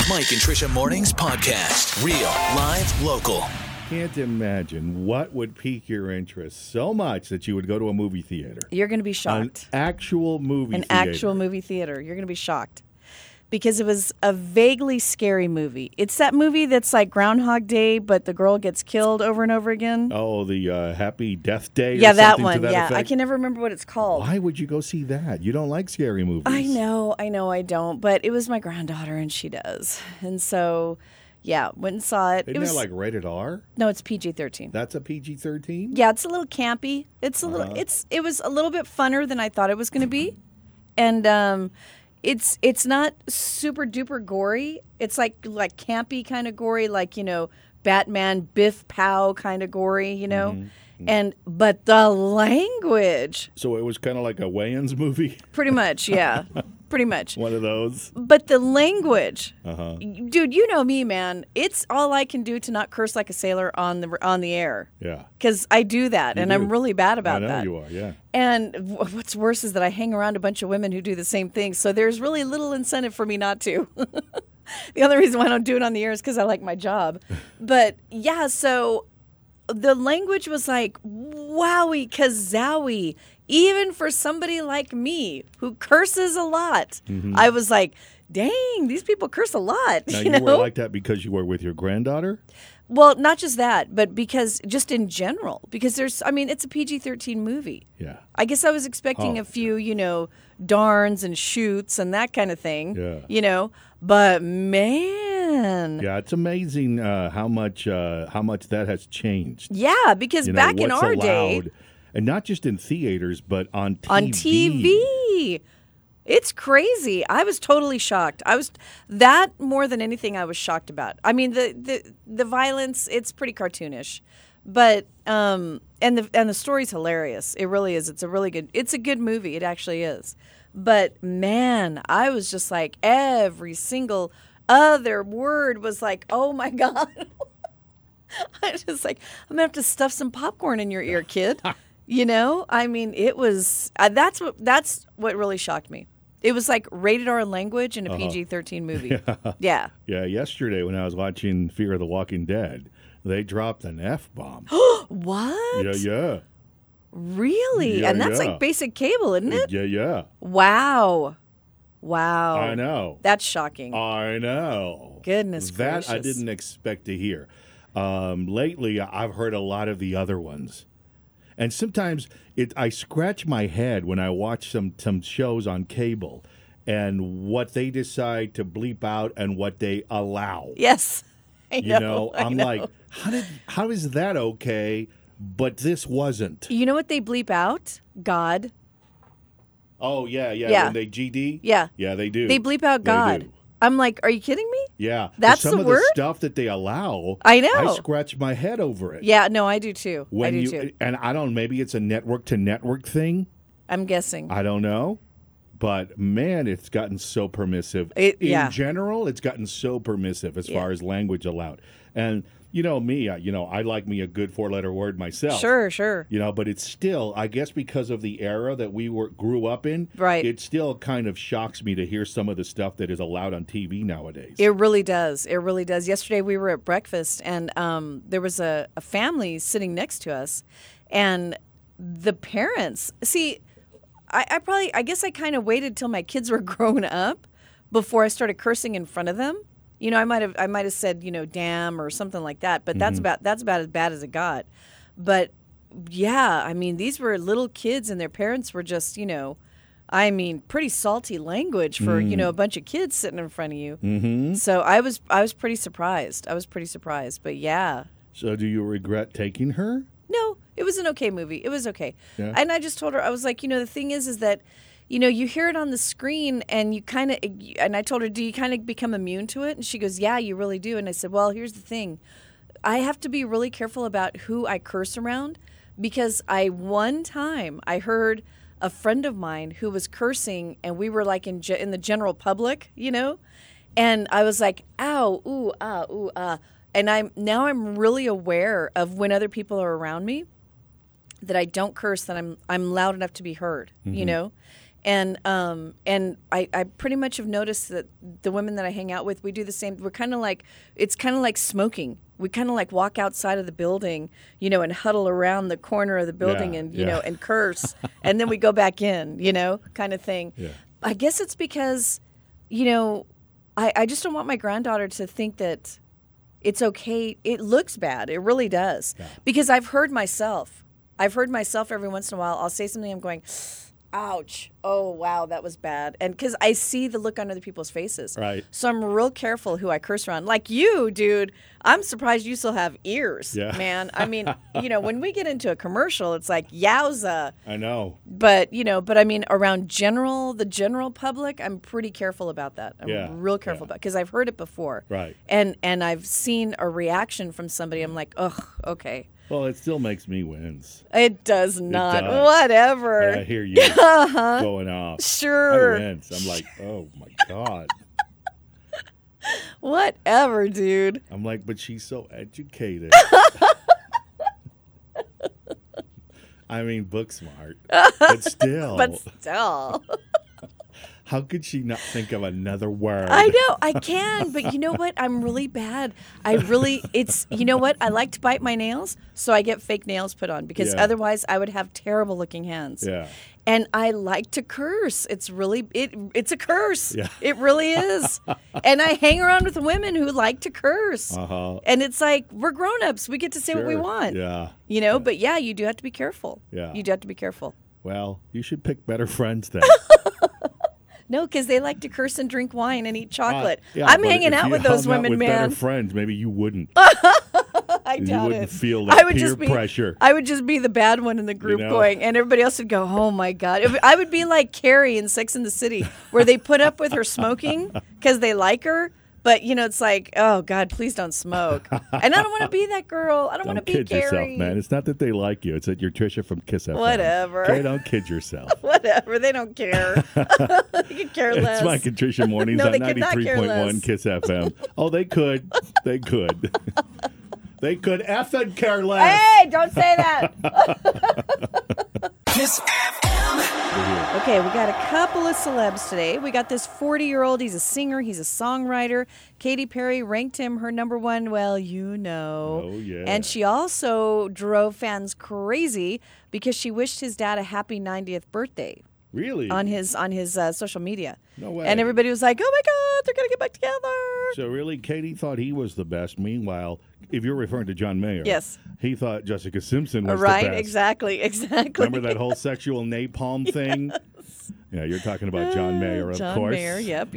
Mike and Trisha Mornings podcast. Real, live, local. Can't imagine what would pique your interest so much that you would go to a movie theater. You're going to be shocked. An actual movie theater. An actual movie theater. You're going to be shocked. Because it was a vaguely scary movie. It's that movie that's like Groundhog Day, but the girl gets killed over and over again. Oh, the Happy Death Day? Yeah, or that something one. To that Yeah, effect? I can never remember what it's called. Why would you go see that? You don't like scary movies. I know, I don't. But it was my granddaughter, and she does. And so, yeah, went and saw it. Isn't that like rated R? No, it's PG-13. That's a PG-13? Yeah, it's a little campy. It's a little. It was a little bit funner than I thought it was going to be, and it's not super duper gory. It's like campy kind of gory, like Batman Biff Pow kind of gory, but the language. So it was kind of like a Wayans movie? Pretty much, yeah. Pretty much. One of those? But the language, dude, you know me, man. It's all I can do to not curse like a sailor on the air. Yeah. Because I do that, and I'm really bad about that. I know you are, yeah. And what's worse is that I hang around a bunch of women who do the same thing, so there's really little incentive for me not to. The other reason why I don't do it on the air is because I like my job. But, yeah, so the language was like, wowie kazowie. Even for somebody like me who curses a lot, I was like, dang, these people curse a lot. Now, you were like that because you were with your granddaughter? Well, not just that, but because just in general. Because it's a PG-13 movie. Yeah. I guess I was expecting a few, darns and shoots and that kind of thing. Yeah. But man. Yeah, it's amazing how much that has changed. Yeah, because back in our day. And not just in theaters, but on TV. On TV. It's crazy. I was totally shocked. That more than anything I was shocked about. I mean, the violence, it's pretty cartoonish. But and the story's hilarious. It really is. It's a good movie. It actually is. But man, I was just like, every single other word was like, oh my God. I was just like, I'm gonna have to stuff some popcorn in your ear, kid. I mean, it was that's what really shocked me. It was like rated R language in a PG-13 movie. Yeah. Yeah. Yesterday when I was watching Fear of the Walking Dead, they dropped an F-bomb. What? Yeah. Really? Yeah, and that's like basic cable, isn't it? Yeah. Wow. I know. That's shocking. I know. Goodness gracious. That I didn't expect to hear. Lately, I've heard a lot of the other ones. And sometimes I scratch my head when I watch some shows on cable and what they decide to bleep out and what they allow. Yes. I know. I'm like, how is that okay, but this wasn't? You know what they bleep out? God. Oh, yeah. When they GD? Yeah. Yeah, they do. They bleep out God. Do. I'm like, are you kidding me? Yeah. That's some the of word? the stuff that they allow, I know. I scratch my head over it. Yeah, no, I do too. Too. And I don't, maybe it's a network to network thing. I'm guessing. I don't know. But man, it's gotten so permissive. In general, it's gotten so permissive as far as language allowed. And me, I like me a good 4-letter word myself. Sure. But it's still, I guess because of the era that we grew up in, right. It still kind of shocks me to hear some of the stuff that is allowed on TV nowadays. It really does. Yesterday we were at breakfast, and there was a family sitting next to us, and the parents, see, I guess I kind of waited till my kids were grown up before I started cursing in front of them. I might have said, damn or something like that, but that's about as bad as it got. But yeah, I mean, these were little kids and their parents were just, pretty salty language for, a bunch of kids sitting in front of you. Mm-hmm. So I was pretty surprised. But yeah. So do you regret taking her? No, it was an okay movie. It was okay. Yeah. And I just told her, I was like, the thing is that you hear it on the screen and and I told her, do you kind of become immune to it? And she goes, yeah, you really do. And I said, well, here's the thing. I have to be really careful about who I curse around because one time I heard a friend of mine who was cursing and we were like in the general public, and I was like, ow, ooh, ah, ooh, ah. And I'm really aware of when other people are around me that I don't curse, that I'm loud enough to be heard, And I pretty much have noticed that the women that I hang out with, we do the same. We're kind of like, it's kind of like smoking. We kind of like walk outside of the building, and huddle around the corner of the building and, and curse. And then we go back in, kind of thing. Yeah. I guess it's because, I just don't want my granddaughter to think that it's okay. It looks bad. It really does. Yeah. Because I've heard myself every once in a while. I'll say something, I'm going, ouch. Oh, wow, that was bad. And because I see the look on other people's faces. Right. So I'm real careful who I curse around. Like you, dude, I'm surprised you still have ears, man. I mean, when we get into a commercial, it's like, yowza. I know. But I mean, around the general public, I'm pretty careful about that. I'm real careful about it because I've heard it before. Right. And I've seen a reaction from somebody. I'm like, ugh, okay. Well, it still makes me wince. It does not. It does. Whatever. When I hear you going off. Sure. I wince. I'm like, oh my God. Whatever, dude. I'm like, but she's so educated. I mean, book smart. But still. How could she not think of another word? I know, I can, but you know what? I'm really bad. You know what? I like to bite my nails, so I get fake nails put on because otherwise I would have terrible looking hands. Yeah. And I like to curse. It's a curse. Yeah. It really is. And I hang around with women who like to curse. Uh-huh. And it's like, we're grown-ups. We get to say what we want. Yeah. But you do have to be careful. Yeah. You do have to be careful. Well, you should pick better friends then. No, because they like to curse and drink wine and eat chocolate. Yeah, I'm hanging out with those women, with man. Better friends, maybe you wouldn't. I doubt you wouldn't it. feel that peer pressure. I would just be the bad one in the group going, and everybody else would go, oh my God. I would be like Carrie in Sex and the City, where they put up with her smoking because they like her. But, it's like, oh, God, please don't smoke. And I don't want to be that girl. I don't want to be Carrie. Don't kid yourself, man. It's not that they like you. It's that you're Trisha from Kiss FM. Whatever. Okay, don't kid yourself. Whatever. They don't care. They could care less. It's Mike and Trisha mornings No, on they could not care 93.1 less. Kiss FM. Oh, they could. They could. They could effing care less. Hey, don't say that. Kiss FM. Okay, we got a couple of celebs today. We got this 40-year-old. He's a singer. He's a songwriter. Katy Perry ranked him her number one. Well, Oh, yeah. And she also drove fans crazy because she wished his dad a happy 90th birthday. Really? On his social media. No way. And everybody was like, oh, my God, they're going to get back together. So really, Katie thought he was the best. Meanwhile, if you're referring to John Mayer, yes, he thought Jessica Simpson was right, the best. Exactly. Remember that whole sexual napalm thing? Yes. Yeah, you're talking about John Mayer, of John course. Mayer, yep.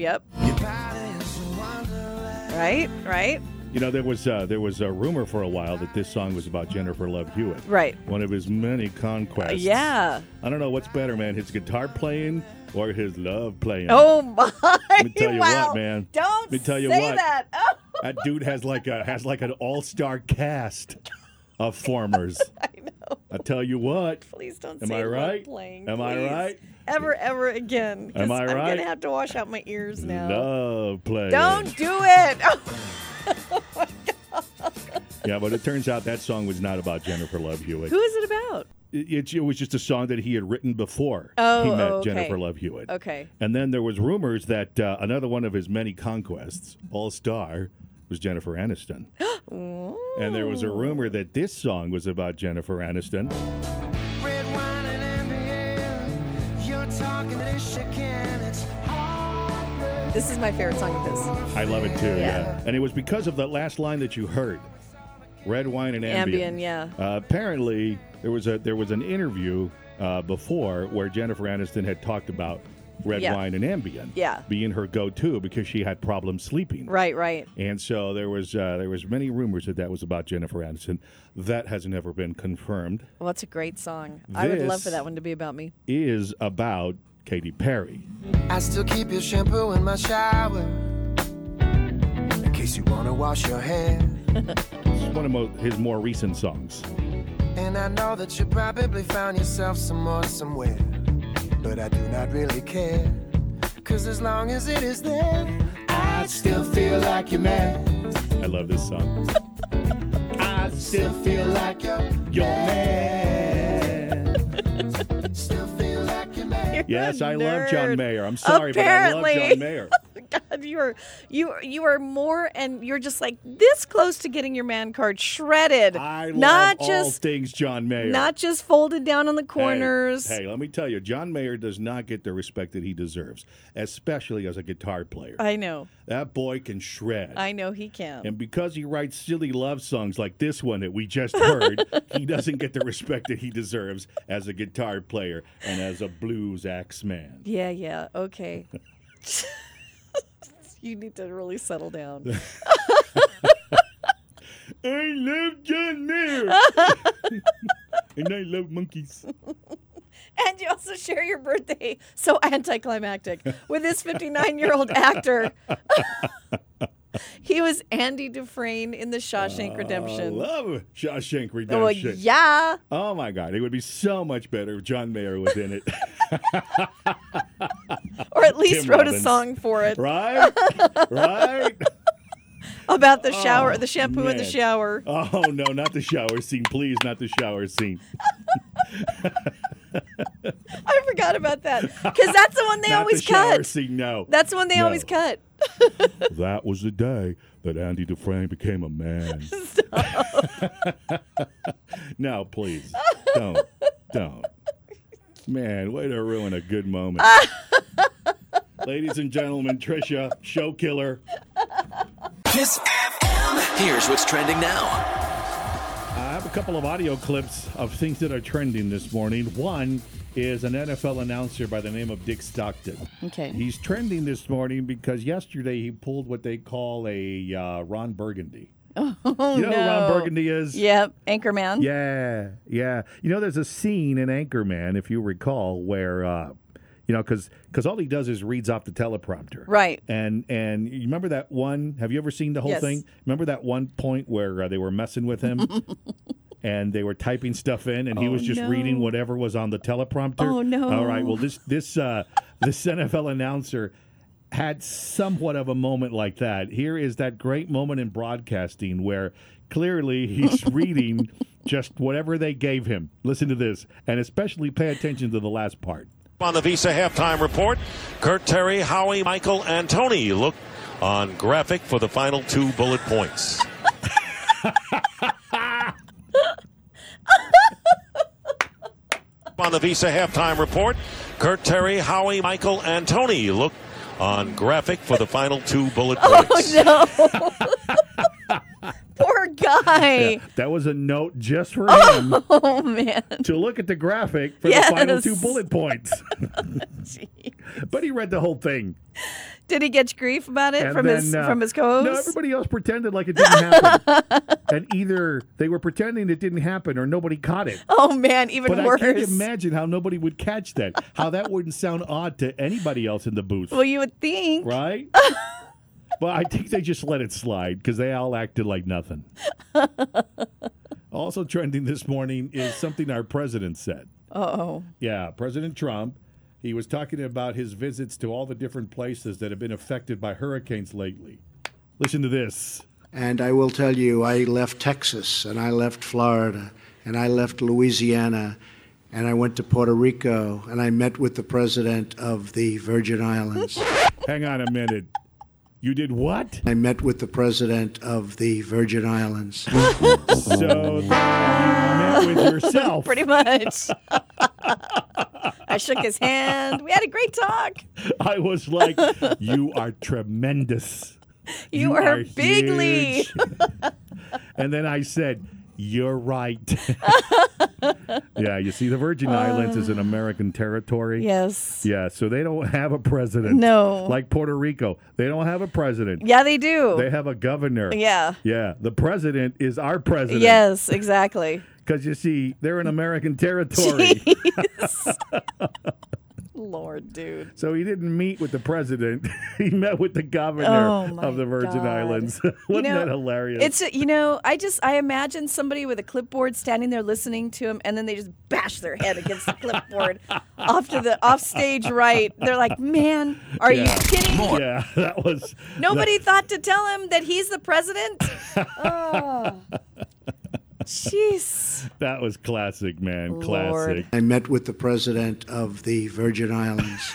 Right. There was a rumor for a while that this song was about Jennifer Love Hewitt. Right. One of his many conquests. Yeah. I don't know what's better, man, his guitar playing or his love playing. Oh my! Let me tell you wow. what, man. Don't Let me tell you say what. that. Oh. That dude has like an all-star cast of formers. I know. I tell you what. Please don't Am say I right? love playing. Am I please. right? Ever again. 'Cause Am I right? I'm gonna have to wash out my ears now. Love playing. Don't do it. Oh my God. Yeah, but it turns out that song was not about Jennifer Love Hewitt. Who is it about? It was just a song that he had written before he met okay. Jennifer Love Hewitt. Okay. And then there was rumors that another one of his many conquests, All-Star, was Jennifer Aniston. And there was a rumor that this song was about Jennifer Aniston. Red wine and ambient, you're talking this shit can, it's hard. This is my favorite song of his. I love it too, Yeah. yeah. And it was because of that last line that you heard. Red wine and ambient. Ambien, yeah. Apparently, there was an interview before where Jennifer Aniston had talked about red wine and Ambien being her go-to because she had problems sleeping. Right. And so there was many rumors that was about Jennifer Aniston. That has never been confirmed. Well, that's a great song. I would love for that one to be about me. Is about Katy Perry. I still keep your shampoo in my shower in case you want to wash your hair. This is one of his more recent songs. And I know that you probably found yourself some more somewhere, but I do not really care, 'cause as long as it is there, I still feel like your man. I love this song. I still feel like your man. Still feel like your man. Yes, I love John Nerd. Mayer. I'm sorry, Apparently. but I love John Mayer. God, you are more, and you're just like this close to getting your man card shredded. I not love just all things John Mayer. not just folded down on the corners. Hey, let me tell you, John Mayer does not get the respect that he deserves, especially as a guitar player. I know. That boy can shred. I know he can. And because he writes silly love songs like this one that we just heard, he doesn't get the respect that he deserves as a guitar player and as a blues axe man. Yeah, okay. You need to really settle down. I love John Mayer. And I love monkeys. And you also share your birthday, so anticlimactic, with this 59-year-old actor. He was Andy Dufresne in The Shawshank Redemption. I love Shawshank Oh, Redemption. yeah. Oh, my God. It would be so much better if John Mayer was in it. Or at least Tim wrote Robbins. a song for it. Right? Right? About the shower, the shampoo in the man. shower. Oh, no, not the shower scene. Please, not the shower scene. I forgot about that. Because that's the one they Not always the shower cut. scene, no. That's the one they No. always cut. That was the day that Andy Dufresne became a man. No, please. Don't. Man, way to ruin a good moment. Ladies and gentlemen, Trisha, show killer. Kiss FM. Here's what's trending now. I have a couple of audio clips of things that are trending this morning. One is an NFL announcer by the name of Dick Stockton. Okay. He's trending this morning because yesterday he pulled what they call a Ron Burgundy. Oh, You know who Ron Burgundy is? Yep, Anchorman. Yeah. You know, there's a scene in Anchorman, if you recall, where, because all he does is reads off the teleprompter. Right. And you remember that one? Have you ever seen the whole Yes. thing? Remember that one point where they were messing with him? And they were typing stuff in, and he was just no. reading whatever was on the teleprompter. Oh, no. All right. Well, this NFL announcer had somewhat of a moment like that. Here is that great moment in broadcasting where clearly he's reading just whatever they gave him. Listen to this, and especially pay attention to the last part. On the Visa halftime report, Kurt Terry, Howie, Michael, and Tony look on graphic for the final 2 bullet points. On the Visa halftime report, Kurt Terry, Howie, Michael, and Tony look on graphic for the final 2 bullet points. Oh, no. Poor guy. Yeah, that was a note just for him Oh, man. to look at the graphic for Yes. the final 2 bullet points. But he read the whole thing. Did he get grief about it And from then, his co-host? No, everybody else pretended like it didn't happen. And either they were pretending it didn't happen or nobody caught it. Oh, man, even But worse. I can't imagine how nobody would catch that. How that wouldn't sound odd to anybody else in the booth. Well, you would think. Right? But I think they just let it slide because they all acted like nothing. Also trending this morning is something our president said. Uh-oh. Yeah, President Trump. He was talking about his visits to all the different places that have been affected by hurricanes lately. Listen to this. And I will tell you, I left Texas, and I left Florida, and I left Louisiana, and I went to Puerto Rico, and I met with the president of the Virgin Islands. Hang on a minute. You did what? I met with the president of the Virgin Islands. So you met with yourself. Pretty much. I shook his hand. We had a great talk. I was like, you are tremendous. You are bigly. huge." And then I said, you're right. Yeah, you see, the Virgin Islands is an American territory. Yes. Yeah, so they don't have a president. No. Like Puerto Rico. They don't have a president. Yeah, they do. They have a governor. Yeah. Yeah, the president is our president. Yes, exactly. Because you see, they're an American territory. Jeez. Lord, dude. So he didn't meet with the president. He met with the governor Oh, my of the Virgin God. Islands. Wasn't that hilarious? It's, I imagine somebody with a clipboard standing there listening to him, and then they just bash their head against the clipboard off to the off stage right. They're like, man, are you kidding? Yeah, that was... Nobody thought to tell him that he's the president? Oh. Jeez. That was classic, man. Lord. Classic. I met with the president of the Virgin Islands.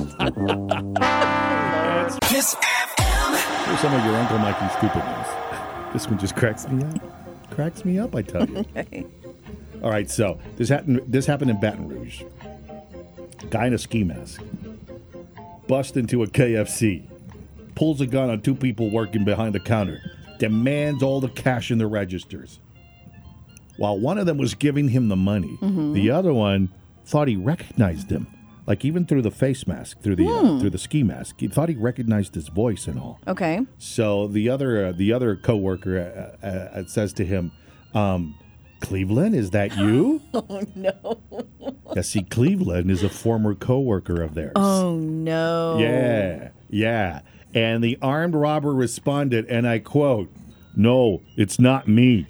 Kiss FM. Here's some of your Uncle Mikey's stupid news. This one just cracks me up. Cracks me up, I tell you. Okay. All right, so this happened in Baton Rouge. Guy in a ski mask busts into a KFC, pulls a gun on two people working behind the counter, demands all the cash in the registers. While one of them was giving him the money, the other one thought he recognized him. Like even through the face mask, through the ski mask, he thought he recognized his voice and all. Okay. So the other coworker says to him, "Cleveland, is that you?" Oh, no. Yeah, see, Cleveland is a former coworker of theirs. Oh, no. Yeah. And the armed robber responded, and I quote, "No, it's not me."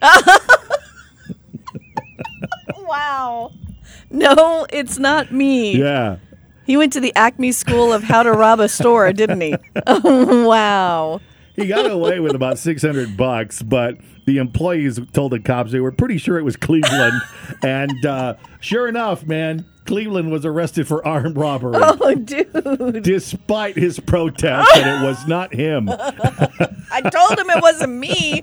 Wow. No, it's not me. Yeah. He went to the Acme School of How to Rob a Store, didn't he? Oh, wow. He got away with about $600, but the employees told the cops they were pretty sure it was Cleveland. And sure enough, man, Cleveland was arrested for armed robbery. Oh, dude. Despite his protest that it was not him. I told him it wasn't me.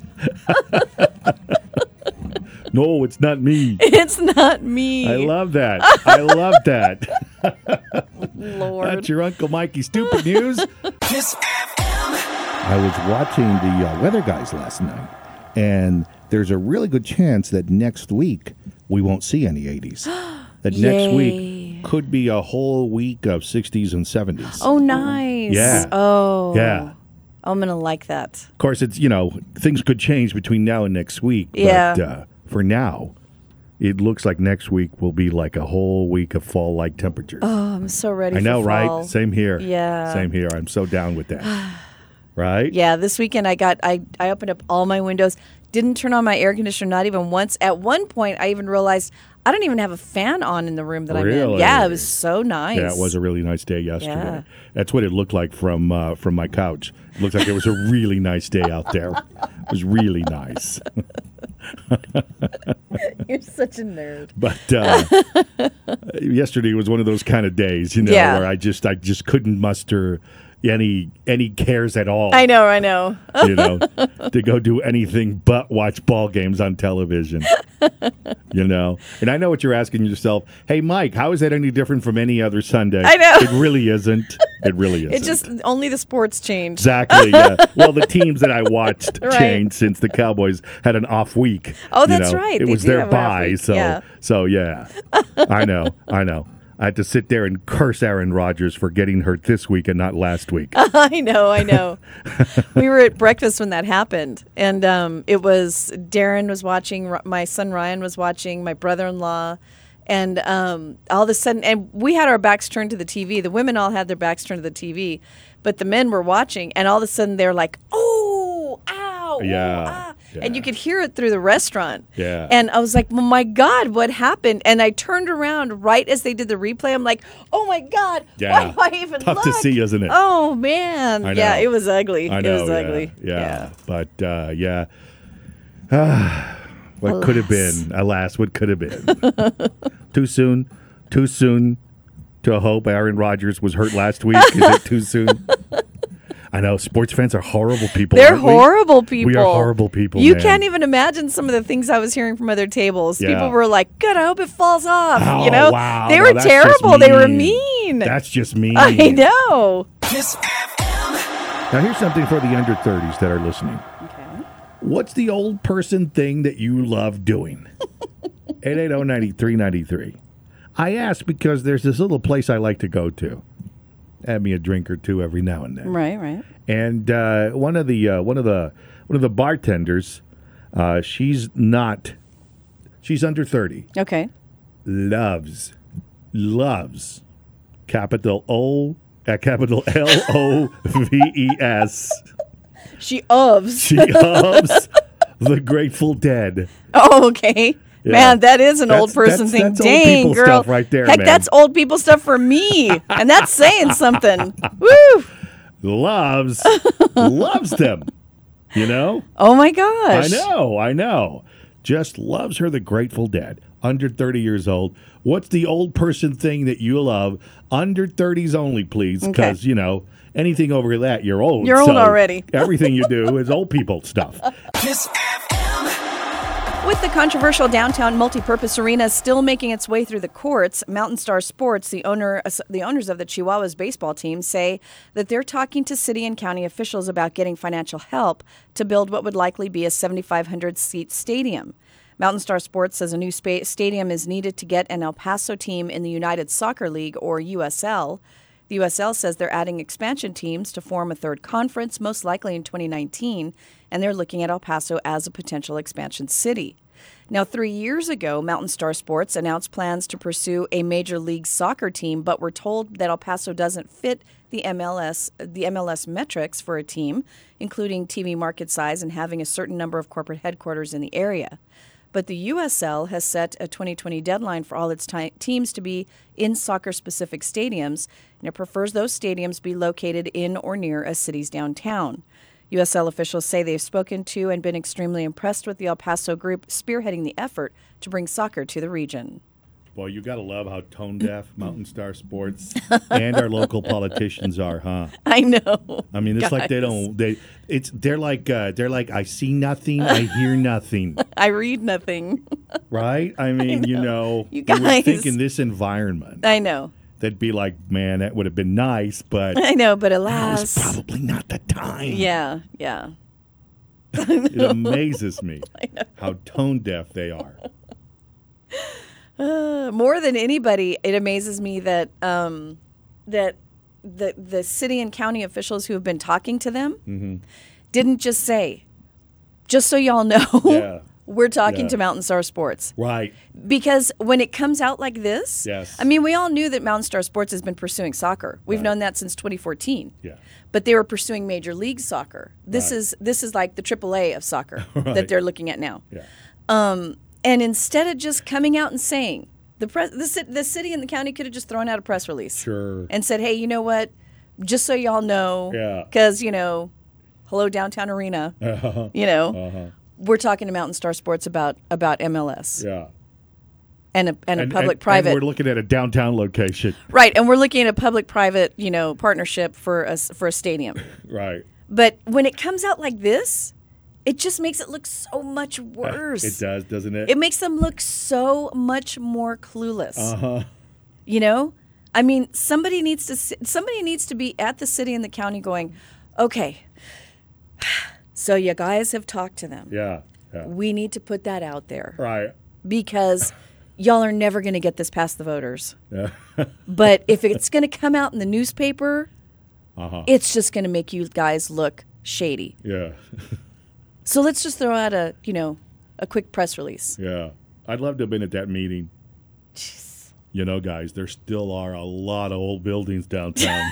No, it's not me. It's not me. I love that. I love that. Lord. That's your Uncle Mikey stupid news. Kiss FM. I was watching the Weather Guys last night, and there's a really good chance that next week we won't see any 80s. That next week could be a whole week of 60s and 70s. Oh, nice. Yeah. Oh. Yeah. I'm going to like that. Of course, it's, things could change between now and next week. Yeah. But for now, it looks like next week will be like a whole week of fall-like temperatures. Oh, I'm so ready I know, for fall. right? Same here. Yeah. Same here. I'm so down with that. Right? Yeah, this weekend I opened up all my windows, didn't turn on my air conditioner, not even once. At one point, I even realized I don't even have a fan on in the room that I'm in. Really? Yeah, it was so nice. Yeah, it was a really nice day yesterday. Yeah. That's what it looked like from my couch. It looked like it was a really nice day out there. It was really nice. You're such a nerd. But yesterday was one of those kind of days, Yeah. where I just couldn't muster any cares at all. I know. To go do anything but watch ball games on television. And I know what you're asking yourself. Hey, Mike, how is that any different from any other Sunday? I know. It really isn't. It really isn't. It just only the sports changed. Exactly. Yeah. Well, the teams that I watched Right. changed since the Cowboys had an off week. Oh, that's right. It They was do their have an off bye. week. So yeah. I know. I had to sit there and curse Aaron Rodgers for getting hurt this week and not last week. I know. We were at breakfast when that happened, and it was Darren was watching, my son Ryan was watching, my brother-in-law, and all of a sudden, and we had our backs turned to the TV. The women all had their backs turned to the TV, but the men were watching, and all of a sudden they're like, "Oh, ow, Yeah. oh, ah." Yeah. And you could hear it through the restaurant. Yeah. And I was like, well, my God, what happened? And I turned around right as they did the replay. I'm like, oh, my God, Yeah. why do I even Tough look? to see, isn't it? Oh, man. I Yeah, know. it was ugly. I know. It was ugly. Yeah. But yeah. What could have been? Alas, what could have been? Too soon to hope Aaron Rodgers was hurt last week. Is it too soon? I know sports fans are horrible people. They're aren't we? horrible people. We are horrible people. You man. can't even imagine some of the things I was hearing from other tables. Yeah. People were like, good, I hope it falls off. Oh, wow. They No, were that's just terrible. They were mean. That's just mean. I know. Kiss FM. Now, here's something for the under 30s that are listening. Okay. What's the old person thing that you love doing? 880-9393. I ask because there's this little place I like to go to. Have me a drink or two every now and then. Right. And one of the bartenders, she's under 30. Okay. Loves capital L-O-V-E-S. She loves. She loves the Grateful Dead. Oh, okay. Yeah. Man, that is an old person thing. That's old Dang, people girl. stuff right there, Heck, man. that's old people stuff for me. And that's saying something. Woo! Loves them. You know? Oh, my gosh. I know. just loves her the Grateful Dead. Under 30 years old. What's the old person thing that you love? Under 30s only, please, because, anything over that, you're old. You're old already. Everything you do is old people stuff. Kiss FM. With the controversial downtown multipurpose arena still making its way through the courts, Mountain Star Sports, the owners of the Chihuahuas baseball team, say that they're talking to city and county officials about getting financial help to build what would likely be a 7,500-seat stadium. Mountain Star Sports says a new stadium is needed to get an El Paso team in the United Soccer League, or USL. The USL says they're adding expansion teams to form a third conference, most likely in 2019, and they're looking at El Paso as a potential expansion city. Now, 3 years ago, Mountain Star Sports announced plans to pursue a Major League Soccer team, but were told that El Paso doesn't fit the MLS metrics for a team, including TV market size and having a certain number of corporate headquarters in the area. But the USL has set a 2020 deadline for all its teams to be in soccer-specific stadiums, and it prefers those stadiums be located in or near a city's downtown. USL officials say they've spoken to and been extremely impressed with the El Paso group spearheading the effort to bring soccer to the region. Boy, you got to love how tone-deaf Mountain Star Sports and our local politicians are, huh? I know. I mean, it's like they're like I see nothing, I hear nothing. I read nothing. Right? I mean, You you guys. would think in this environment, I know. they'd be like, man, that would have been nice, but I know, but that alas. was probably not the time. Yeah. It amazes me how tone-deaf they are. More than anybody, it amazes me that that the city and county officials who have been talking to them didn't just say, just so y'all know, we're talking to Mountain Star Sports. Right. Because when it comes out like this, Yes. I mean, we all knew that Mountain Star Sports has been pursuing soccer. We've known that since 2014. Yeah. But they were pursuing Major League Soccer. This is like the AAA of soccer that they're looking at now. Yeah. And instead of just coming out and saying, the city and the county could have just thrown out a press release. Sure. And said, hey, you know what? Just so y'all know, because, hello, Downtown Arena, we're talking to Mountain Star Sports about MLS. Yeah. And a public-private. And we're looking at a downtown location. Right, and we're looking at a public-private, partnership for a stadium. Right. But when it comes out like this, it just makes it look so much worse. It does, doesn't it? It makes them look so much more clueless. Uh-huh. I mean, somebody needs to be at the city and the county going, okay, so you guys have talked to them. Yeah. We need to put that out there. Right. Because y'all are never going to get this past the voters. Yeah. But if it's going to come out in the newspaper, it's just going to make you guys look shady. Yeah. So let's just throw out a quick press release. Yeah. I'd love to have been at that meeting. Jeez. Guys, there still are a lot of old buildings downtown.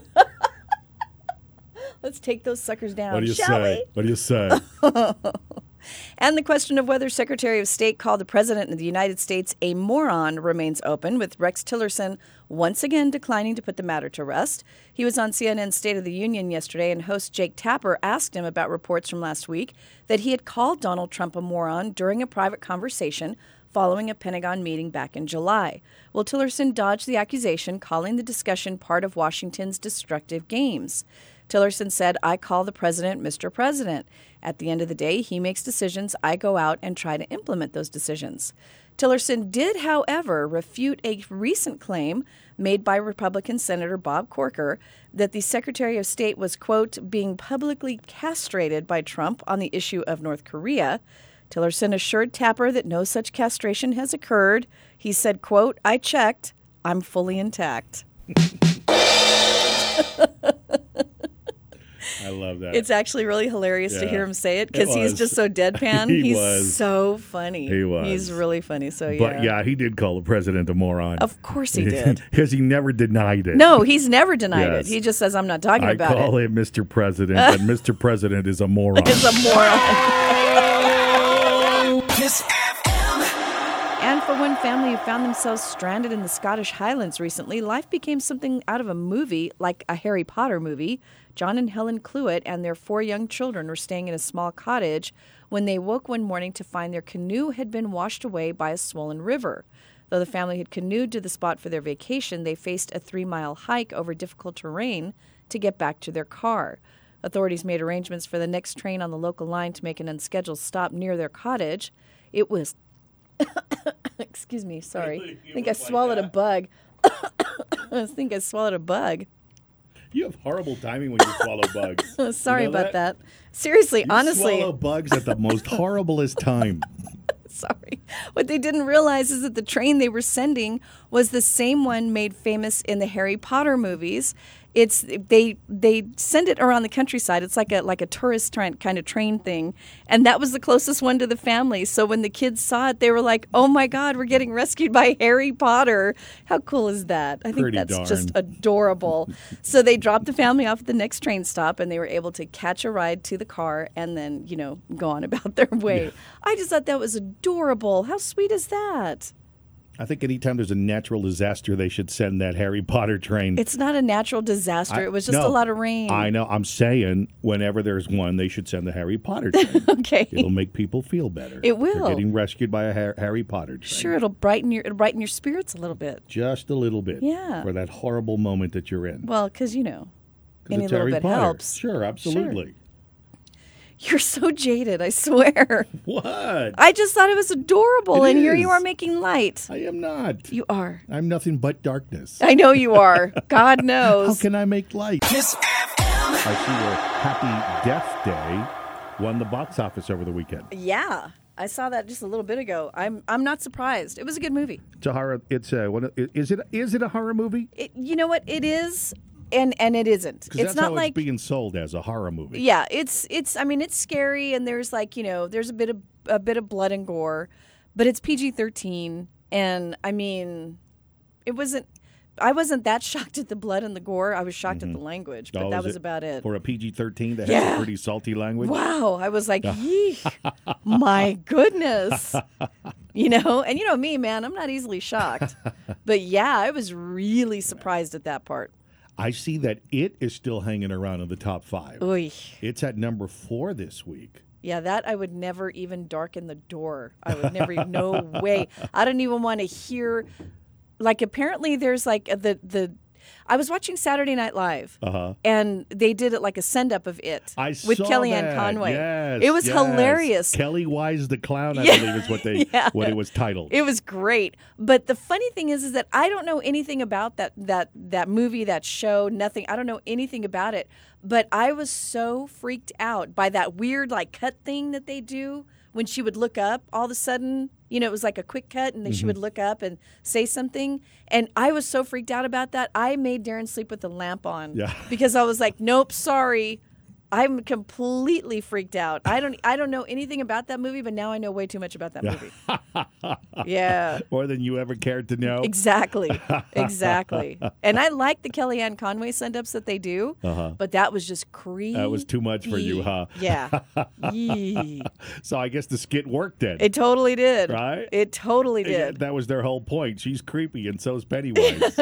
Let's take those suckers down, What do you shall say? we? What do you say? And the question of whether Secretary of State called the President of the United States a moron remains open, with Rex Tillerson once again declining to put the matter to rest. He was on CNN's State of the Union yesterday, and host Jake Tapper asked him about reports from last week that he had called Donald Trump a moron during a private conversation following a Pentagon meeting back in July. Well, Tillerson dodged the accusation, calling the discussion part of Washington's destructive games. Tillerson said, I call the president Mr. President. At the end of the day, he makes decisions. I go out and try to implement those decisions. Tillerson did, however, refute a recent claim made by Republican Senator Bob Corker that the Secretary of State was, quote, being publicly castrated by Trump on the issue of North Korea. Tillerson assured Tapper that no such castration has occurred. He said, quote, I checked. I'm fully intact. I love that. It's actually really hilarious to hear him say it because It he's was. just so deadpan. He He's was. so funny. He was. He's really funny. So yeah. But yeah, he did call the president a moron. Of course he did. Because he never denied it. No, he's never denied Yes. it. He just says, I'm not talking I about call it. him Mr. President, and Mr. President is a moron. It's a moron. Kiss FM. And for one family who found themselves stranded in the Scottish Highlands recently, life became something out of a movie, like a Harry Potter movie. John and Helen Cluett and their 4 young children were staying in a small cottage when they woke one morning to find their canoe had been washed away by a swollen river. Though the family had canoed to the spot for their vacation, they faced a 3-mile hike over difficult terrain to get back to their car. Authorities made arrangements for the next train on the local line to make an unscheduled stop near their cottage. It was... Excuse me, sorry. I think I swallowed a bug. I think I swallowed a bug. You have horrible timing when you swallow bugs. Sorry You know about that. Seriously, You honestly. swallow bugs at the most horriblest time. Sorry. What they didn't realize is that the train they were sending was the same one made famous in the Harry Potter movies. They send it around the countryside. It's like a tourist kind of train thing, and that was the closest one to the family. So when the kids saw it, they were like, "Oh my God, we're getting rescued by Harry Potter!" How cool is that? I think Pretty that's darn. just adorable. So they dropped the family off at the next train stop, and they were able to catch a ride to the car, and then go on about their way. Yeah. I just thought that was adorable. How sweet is that? I think anytime there's a natural disaster, they should send that Harry Potter train. It's not a natural disaster. It was just a lot of rain. I know. I'm saying whenever there's one, they should send the Harry Potter train. Okay. It'll make people feel better. It will. They're getting rescued by a Harry Potter train. Sure, it'll brighten your spirits a little bit. Just a little bit. Yeah. For that horrible moment that you're in. Well, because, any it's little Harry bit Potter. helps. Sure, absolutely. Sure. You're so jaded, I swear. What? I just thought it was adorable, and here you are making light. I am not. You are. I'm nothing but darkness. I know you are. God knows. How can I make light? Kiss FM. I see where Happy Death Day won the box office over the weekend. Yeah, I saw that just a little bit ago. I'm not surprised. It was a good movie. It's a horror. Is it a horror movie? You know what? It is. And it isn't. Because It's that's not how like it's being sold as a horror movie. Yeah, it's scary, and there's there's a bit of blood and gore, but it's PG-13, and I wasn't that shocked at the blood and the gore. I was shocked at the language, but that was about it. For a PG-13 that has Yeah. a pretty salty language? Wow, I was like, yeesh, my goodness. And me, man, I'm not easily shocked. But yeah, I was really surprised at that part. I see that it is still hanging around in the top 5. Oy. It's at number 4 this week. Yeah, that I would never even darken the door. I would never, no way. I don't even want to hear, apparently there's I was watching Saturday Night Live, and they did it like a send-up of it with Kellyanne Conway. Yes, it was hilarious. Kelly Wise the Clown, I believe is what it was titled. It was great. But the funny thing is that I don't know anything about that movie, that show, nothing. I don't know anything about it. But I was so freaked out by that weird cut thing that they do when she would look up all of a sudden. It was like a quick cut, and then she would look up and say something. And I was so freaked out about that. I made Darren sleep with the lamp on because I was like, nope, sorry. I'm completely freaked out. I don't know anything about that movie, but now I know way too much about that movie. Yeah. More than you ever cared to know. Exactly. And I like the Kellyanne Conway send-ups that they do, but that was just creepy. That was too much for you, huh? Yeah. Yee. So I guess the skit worked then. It totally did. Right? It totally did. That was their whole point. She's creepy, and so's Pennywise.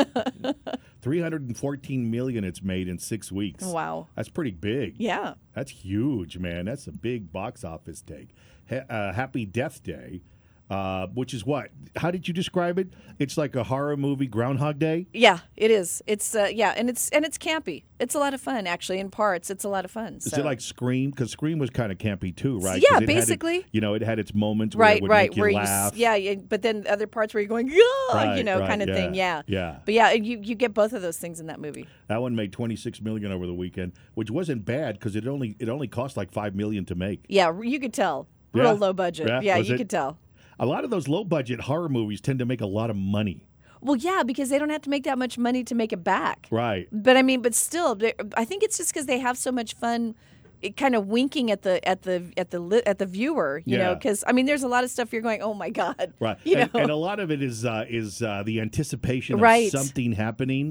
$314 million it's made in 6 weeks. Wow. That's pretty big. Yeah. That's huge, man. That's a big box office take. Happy Death Day, which is what? How did you describe it? It's like a horror movie, Groundhog Day? Yeah, it is. It's and it's campy. It's a lot of fun, actually. In parts, it's a lot of fun. Is it like Scream? Because Scream was kind of campy too, right? Yeah, 'Cause basically. It had its moments where it would make you laugh. But then other parts where you're going, kind of thing. Yeah. Yeah. But yeah, you get both of those things in that movie. That one made $26 million over the weekend, which wasn't bad because it only cost like $5 million to make. Yeah, you could tell. Real low budget. Yeah, you could tell. A lot of those low-budget horror movies tend to make a lot of money. Well, yeah, because they don't have to make that much money to make it back. Right. But but still, I think it's just because they have so much fun, kind of winking at the viewer. You know, because there's a lot of stuff you're going, oh my God. Right. And a lot of it is the anticipation of something happening.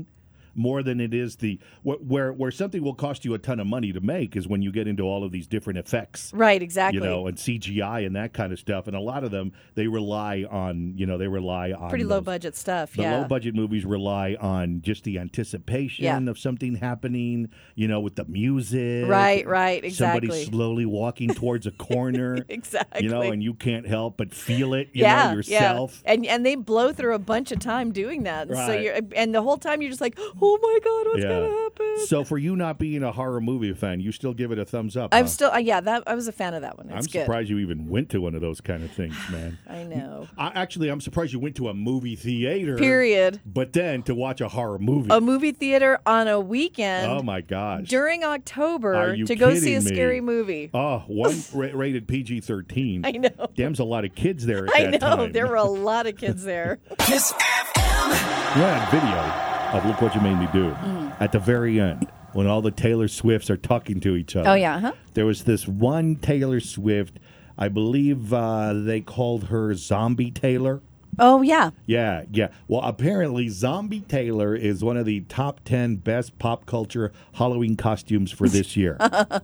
more than it is where something will cost you a ton of money to make is when you get into all of these different effects. Right, exactly. And CGI and that kind of stuff. And a lot of them, they rely on pretty low budget stuff. The low budget movies rely on just the anticipation of something happening, with the music. Right, exactly. Somebody slowly walking towards a corner. Exactly. And you can't help but feel it, yourself. Yeah. And they blow through a bunch of time doing that. And right. and the whole time you're just like, oh my God, what's going to happen? So for you not being a horror movie fan, you still give it a thumbs up. I'm still, I was a fan of that one. It's good. Surprised you even went to one of those kind of things, man. I know. I'm surprised you went to a movie theater. Period. But then to watch a horror movie. A movie theater on a weekend. Oh my gosh. During October Are you to go see kidding a me? scary movie. Oh, one rated PG-13. I know. Damn's a lot of kids there at that time. There were a lot of kids there. Kiss FM. You had video of Look What You Made Me Do at the very end when all the Taylor Swifts are talking to each other. Oh, yeah, huh? There was this one Taylor Swift, I believe they called her Zombie Taylor. Oh, yeah. Yeah. Well, apparently Zombie Taylor is one of the top 10 best pop culture Halloween costumes for this year.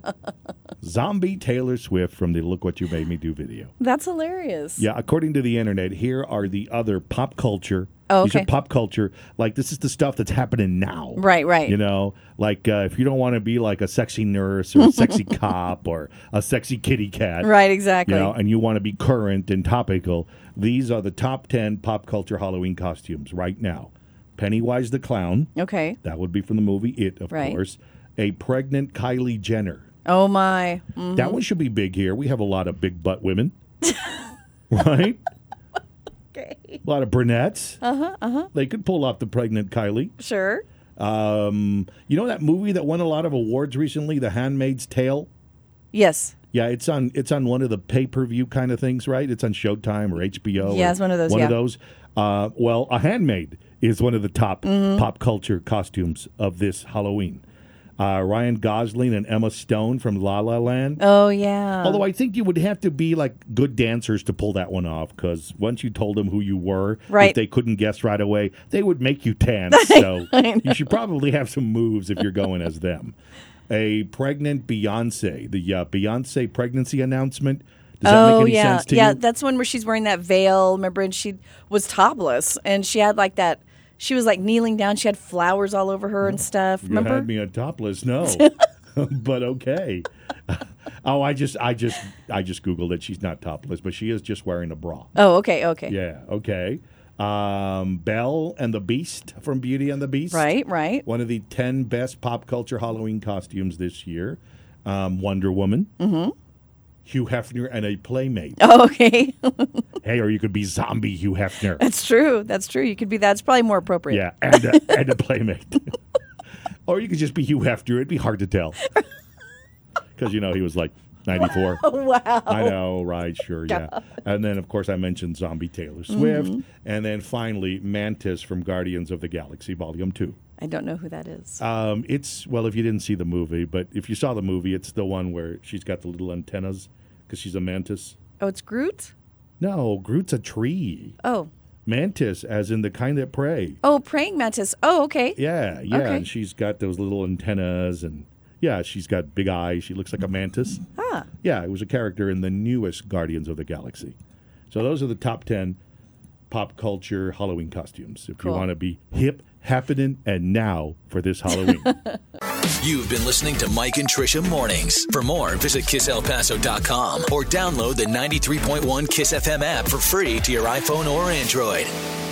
Zombie Taylor Swift from the Look What You Made Me Do video. That's hilarious. Yeah, according to the internet, here are the other pop culture. Oh, okay. These are pop culture. Like, this is the stuff that's happening now. Right. Like if you don't want to be like a sexy nurse or a sexy cop or a sexy kitty cat. Right, exactly. And you want to be current and topical, these are the top 10 pop culture Halloween costumes right now. Pennywise the Clown. Okay. That would be from the movie It, of course. A pregnant Kylie Jenner. Oh, my. Mm-hmm. That one should be big here. We have a lot of big butt women. Right? Okay. A lot of brunettes. They could pull off the pregnant Kylie. Sure. You know that movie that won a lot of awards recently, The Handmaid's Tale? Yes. Yeah, it's on one of the pay-per-view kind of things, right? It's on Showtime or HBO. Yeah, it's one of those, One of those. Well, a handmaid is one of the top pop culture costumes of this Halloween. Ryan Gosling and Emma Stone from La La Land. Oh, yeah. Although I think you would have to be like good dancers to pull that one off, because once you told them who you were, if they couldn't guess right away, they would make you dance. So you should probably have some moves if you're going as them. A pregnant Beyonce, the Beyonce pregnancy announcement. Does that make any sense to you? Yeah, that's one where she's wearing that veil, remember, and she was topless, and she had like that. She was like kneeling down. She had flowers all over her and stuff. Remember? You had me at topless. No, but okay. I just Googled it. She's not topless, but she is just wearing a bra. Oh, okay. Yeah, okay. Belle and the Beast from Beauty and the Beast. Right. One of the 10 best pop culture Halloween costumes this year. Wonder Woman. Mm-hmm. Hugh Hefner and a Playmate. Oh, okay. Hey, or you could be zombie Hugh Hefner. That's true. You could be that. It's probably more appropriate. Yeah, and a Playmate. Or you could just be Hugh Hefner. It'd be hard to tell. Because, he was like 94. Wow. I know, right, sure, yeah. And then, of course, I mentioned Zombie Taylor Swift. Mm-hmm. And then finally, Mantis from Guardians of the Galaxy Volume 2. I don't know who that is. If you didn't see the movie, but if you saw the movie, it's the one where she's got the little antennas because she's a mantis. Oh, it's Groot? No, Groot's a tree. Oh. Mantis, as in the kind that prey. Oh, praying mantis. Oh, okay. Yeah. Okay. And she's got those little antennas, and she's got big eyes. She looks like a mantis. Ah. Yeah, it was a character in the newest Guardians of the Galaxy. So those are the top 10 pop culture Halloween costumes. If you want to be hip, happening, and now for this Halloween. You've been listening to Mike and Tricia Mornings. For more, visit KissElPaso.com or download the 93.1 Kiss FM app for free to your iPhone or Android.